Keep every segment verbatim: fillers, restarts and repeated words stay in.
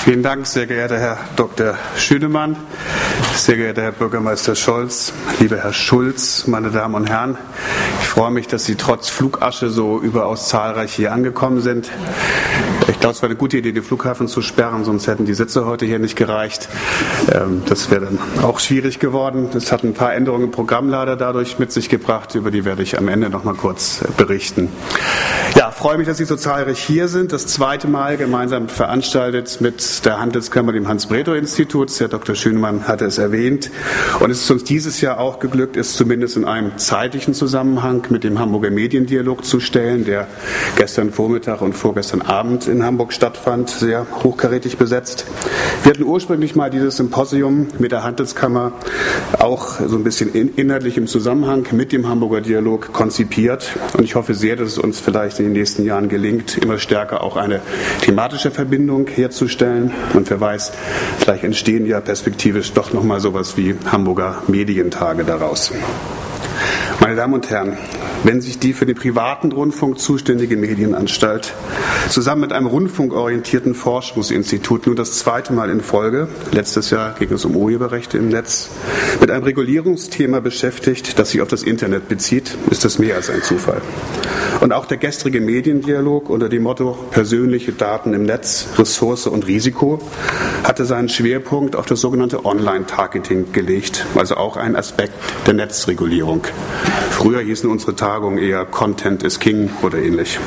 Vielen Dank, sehr geehrter Herr Doktor Schünemann, sehr geehrter Herr Bürgermeister Scholz, lieber Herr Schulz, meine Damen und Herren. Ich freue mich, dass Sie trotz Flugasche so überaus zahlreich hier angekommen sind. Ich glaube, es war eine gute Idee, den Flughafen zu sperren, sonst hätten die Sitze heute hier nicht gereicht. Das wäre dann auch schwierig geworden. Es hat ein paar Änderungen im Programm leider dadurch mit sich gebracht, über die werde ich am Ende noch mal kurz berichten. Ja, freue mich, dass Sie so zahlreich hier sind. Das zweite Mal gemeinsam veranstaltet mit der Handelskammer, dem Hans-Bredow-Institut. Herr Doktor Schünemann hatte es erwähnt. Und es ist uns dieses Jahr auch geglückt, es zumindest in einem zeitlichen Zusammenhang mit dem Hamburger Mediendialog zu stellen, der gestern Vormittag und vorgestern Abend in Hamburg stattfand, sehr hochkarätig besetzt. Wir hatten ursprünglich mal dieses Symposium mit der Handelskammer auch so ein bisschen in, inhaltlich im Zusammenhang mit dem Hamburger Dialog konzipiert. Und ich hoffe sehr, dass es uns vielleicht in den nächsten Jahren gelingt, immer stärker auch eine thematische Verbindung herzustellen. Und wer weiß, vielleicht entstehen ja perspektivisch doch nochmal sowas wie Hamburger Medientage daraus. Meine Damen und Herren, wenn sich die für den privaten Rundfunk zuständige Medienanstalt zusammen mit einem rundfunkorientierten Forschungsinstitut nun das zweite Mal in Folge, letztes Jahr ging es um Urheberrechte im Netz, mit einem Regulierungsthema beschäftigt, das sich auf das Internet bezieht, ist das mehr als ein Zufall. Und auch der gestrige Mediendialog unter dem Motto persönliche Daten im Netz, Ressource und Risiko hatte seinen Schwerpunkt auf das sogenannte Online-Targeting gelegt, also auch ein Aspekt der Netzregulierung. Früher hießen unsere Tagungen eher Content is King oder ähnlich.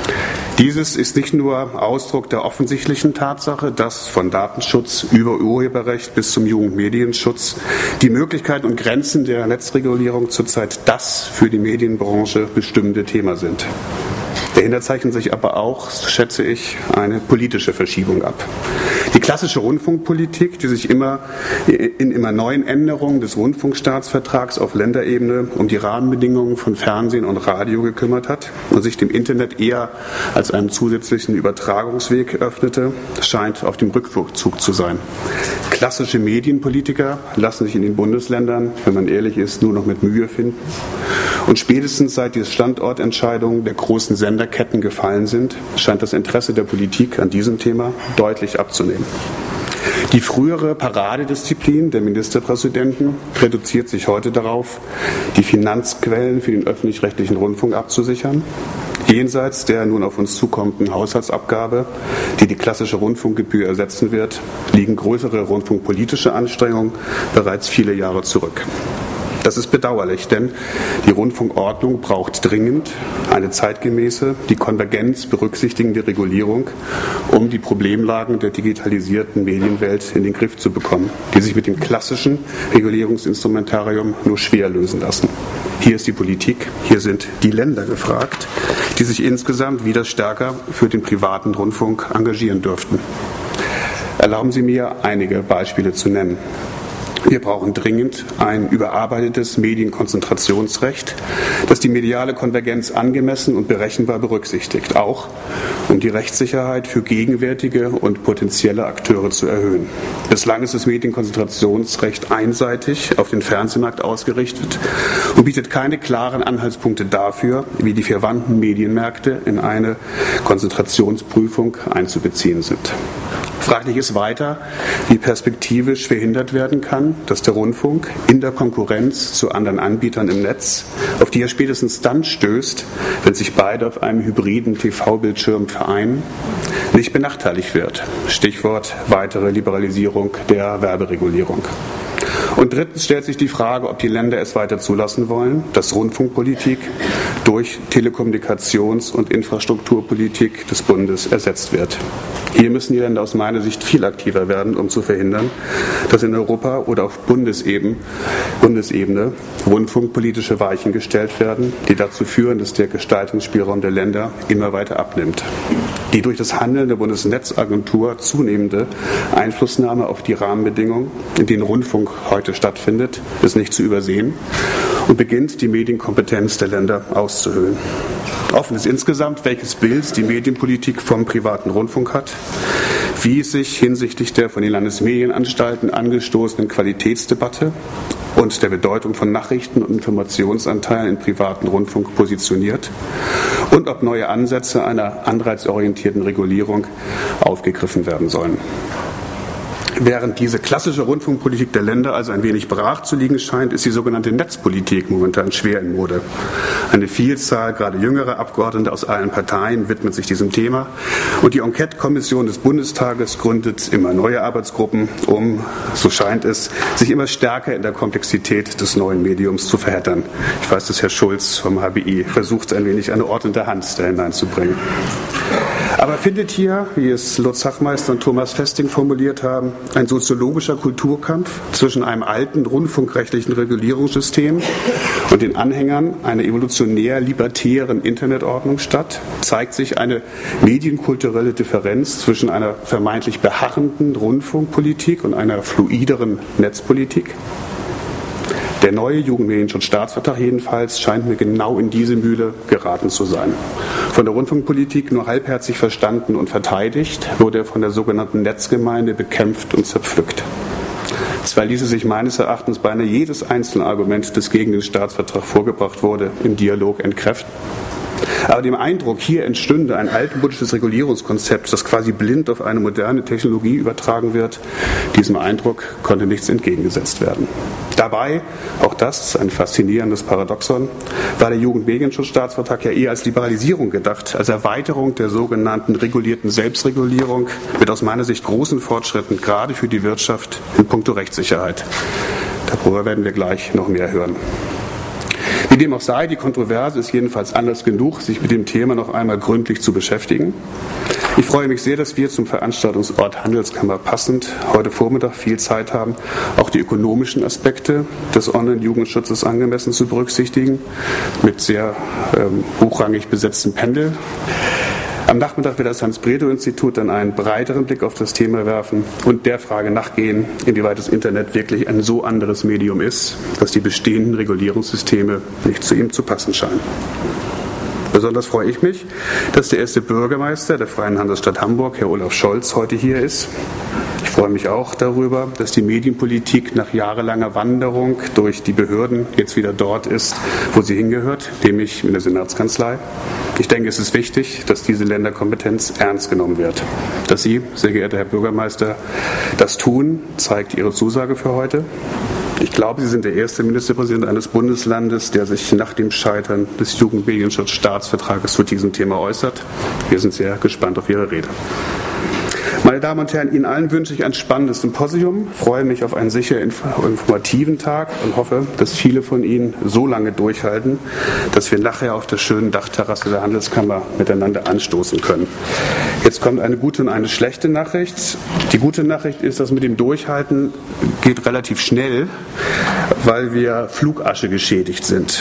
Dieses ist nicht nur Ausdruck der offensichtlichen Tatsache, dass von Datenschutz über Urheberrecht bis zum Jugendmedienschutz die Möglichkeiten und Grenzen der Netzregulierung zurzeit das für die Medienbranche bestimmende Thema sind. Dahinter zeichnet sich aber auch, schätze ich, eine politische Verschiebung ab. Die klassische Rundfunkpolitik, die sich immer in immer neuen Änderungen des Rundfunkstaatsvertrags auf Länderebene um die Rahmenbedingungen von Fernsehen und Radio gekümmert hat und sich dem Internet eher als einem zusätzlichen Übertragungsweg öffnete, scheint auf dem Rückzug zu sein. Klassische Medienpolitiker lassen sich in den Bundesländern, wenn man ehrlich ist, nur noch mit Mühe finden. Und spätestens seit die Standortentscheidungen der großen Senderketten gefallen sind, scheint das Interesse der Politik an diesem Thema deutlich abzunehmen. Die frühere Paradedisziplin der Ministerpräsidenten reduziert sich heute darauf, die Finanzquellen für den öffentlich-rechtlichen Rundfunk abzusichern. Jenseits der nun auf uns zukommenden Haushaltsabgabe, die die klassische Rundfunkgebühr ersetzen wird, liegen größere rundfunkpolitische Anstrengungen bereits viele Jahre zurück. Das ist bedauerlich, denn die Rundfunkordnung braucht dringend eine zeitgemäße, die Konvergenz berücksichtigende Regulierung, um die Problemlagen der digitalisierten Medienwelt in den Griff zu bekommen, die sich mit dem klassischen Regulierungsinstrumentarium nur schwer lösen lassen. Hier ist die Politik, hier sind die Länder gefragt, die sich insgesamt wieder stärker für den privaten Rundfunk engagieren dürften. Erlauben Sie mir, einige Beispiele zu nennen. Wir brauchen dringend ein überarbeitetes Medienkonzentrationsrecht, das die mediale Konvergenz angemessen und berechenbar berücksichtigt, auch um die Rechtssicherheit für gegenwärtige und potenzielle Akteure zu erhöhen. Bislang ist das Medienkonzentrationsrecht einseitig auf den Fernsehmarkt ausgerichtet und bietet keine klaren Anhaltspunkte dafür, wie die verwandten Medienmärkte in eine Konzentrationsprüfung einzubeziehen sind. Fraglich ist weiter, wie perspektivisch verhindert werden kann, dass der Rundfunk in der Konkurrenz zu anderen Anbietern im Netz, auf die er spätestens dann stößt, wenn sich beide auf einem hybriden T V-Bildschirm vereinen, nicht benachteiligt wird. Stichwort weitere Liberalisierung der Werberegulierung. Und drittens stellt sich die Frage, ob die Länder es weiter zulassen wollen, dass Rundfunkpolitik durch Telekommunikations- und Infrastrukturpolitik des Bundes ersetzt wird. Hier müssen die Länder aus meiner Sicht viel aktiver werden, um zu verhindern, dass in Europa oder auf Bundesebene, Bundesebene rundfunkpolitische Weichen gestellt werden, die dazu führen, dass der Gestaltungsspielraum der Länder immer weiter abnimmt. Die durch das Handeln der Bundesnetzagentur zunehmende Einflussnahme auf die Rahmenbedingungen, in denen Rundfunk heute stattfindet, ist nicht zu übersehen und beginnt, die Medienkompetenz der Länder auszuhöhlen. Offen ist insgesamt, welches Bild die Medienpolitik vom privaten Rundfunk hat, wie es sich hinsichtlich der von den Landesmedienanstalten angestoßenen Qualitätsdebatte und der Bedeutung von Nachrichten und Informationsanteilen im privaten Rundfunk positioniert und ob neue Ansätze einer anreizorientierten Regulierung aufgegriffen werden sollen. Während diese klassische Rundfunkpolitik der Länder also ein wenig brach zu liegen scheint, ist die sogenannte Netzpolitik momentan schwer in Mode. Eine Vielzahl, gerade jüngere Abgeordnete aus allen Parteien widmet sich diesem Thema und die Enquete-Kommission des Bundestages gründet immer neue Arbeitsgruppen, um, so scheint es, sich immer stärker in der Komplexität des neuen Mediums zu verheddern. Ich weiß, dass Herr Schulz vom H B I versucht, ein wenig eine ordnende Hand da hineinzubringen. Aber findet hier, wie es Lutz Sachmeister und Thomas Festing formuliert haben, ein soziologischer Kulturkampf zwischen einem alten rundfunkrechtlichen Regulierungssystem und den Anhängern einer evolutionär-libertären Internetordnung statt? Zeigt sich eine medienkulturelle Differenz zwischen einer vermeintlich beharrenden Rundfunkpolitik und einer fluideren Netzpolitik? Der neue Jugendmedienschutzstaatsvertrag jedenfalls scheint mir genau in diese Mühle geraten zu sein. Von der Rundfunkpolitik nur halbherzig verstanden und verteidigt, wurde er von der sogenannten Netzgemeinde bekämpft und zerpflückt. Zwar ließe sich meines Erachtens beinahe jedes einzelne Argument, das gegen den Staatsvertrag vorgebracht wurde, im Dialog entkräften. Aber dem Eindruck, hier entstünde ein altmodisches Regulierungskonzept, das quasi blind auf eine moderne Technologie übertragen wird, diesem Eindruck konnte nichts entgegengesetzt werden. Dabei, auch das ist ein faszinierendes Paradoxon, war der Jugendmedienschutzstaatsvertrag ja eher als Liberalisierung gedacht, als Erweiterung der sogenannten regulierten Selbstregulierung mit aus meiner Sicht großen Fortschritten, gerade für die Wirtschaft in puncto Rechtssicherheit. Darüber werden wir gleich noch mehr hören. Wie dem auch sei, die Kontroverse ist jedenfalls Anlass genug, sich mit dem Thema noch einmal gründlich zu beschäftigen. Ich freue mich sehr, dass wir zum Veranstaltungsort Handelskammer passend heute Vormittag viel Zeit haben, auch die ökonomischen Aspekte des Online-Jugendschutzes angemessen zu berücksichtigen, mit sehr ähm, hochrangig besetztem Panel. Am Nachmittag wird das Hans-Bredow-Institut dann einen breiteren Blick auf das Thema werfen und der Frage nachgehen, inwieweit das Internet wirklich ein so anderes Medium ist, dass die bestehenden Regulierungssysteme nicht zu ihm zu passen scheinen. Besonders freue ich mich, dass der erste Bürgermeister der Freien Handelsstadt Hamburg, Herr Olaf Scholz, heute hier ist. Ich freue mich auch darüber, dass die Medienpolitik nach jahrelanger Wanderung durch die Behörden jetzt wieder dort ist, wo sie hingehört, nämlich in der Senatskanzlei. Ich denke, es ist wichtig, dass diese Länderkompetenz ernst genommen wird. Dass Sie, sehr geehrter Herr Bürgermeister, das tun, zeigt Ihre Zusage für heute. Ich glaube, Sie sind der erste Ministerpräsident eines Bundeslandes, der sich nach dem Scheitern des Jugendmedienschutzstaatsvertrages zu diesem Thema äußert. Wir sind sehr gespannt auf Ihre Rede. Meine Damen und Herren, Ihnen allen wünsche ich ein spannendes Symposium, freue mich auf einen sicher informativen Tag und hoffe, dass viele von Ihnen so lange durchhalten, dass wir nachher auf der schönen Dachterrasse der Handelskammer miteinander anstoßen können. Jetzt kommt eine gute und eine schlechte Nachricht. Die gute Nachricht ist, dass mit dem Durchhalten geht relativ schnell, weil wir Flugasche geschädigt sind.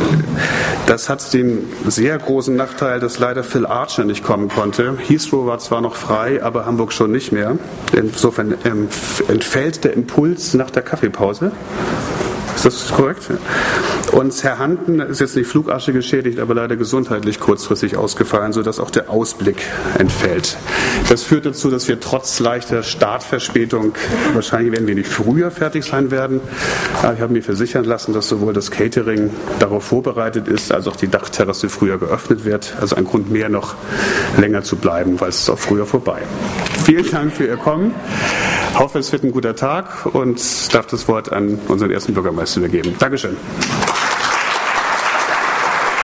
Das hat den sehr großen Nachteil, dass leider Phil Archer nicht kommen konnte. Heathrow war zwar noch frei, aber Hamburg schon nicht mehr. Insofern entfällt der Impuls nach der Kaffeepause. Ist das korrekt? Und Herr Hanten ist jetzt nicht Flugasche geschädigt, aber leider gesundheitlich kurzfristig ausgefallen, sodass auch der Ausblick entfällt. Das führt dazu, dass wir trotz leichter Startverspätung wahrscheinlich ein wenig früher fertig sein werden. Aber ich habe mir versichern lassen, dass sowohl das Catering darauf vorbereitet ist, als auch die Dachterrasse früher geöffnet wird. Also ein Grund mehr noch länger zu bleiben, weil es ist auch früher vorbei. Vielen Dank für Ihr Kommen. Ich hoffe, es wird ein guter Tag und darf das Wort an unseren ersten Bürgermeister übergeben. Dankeschön.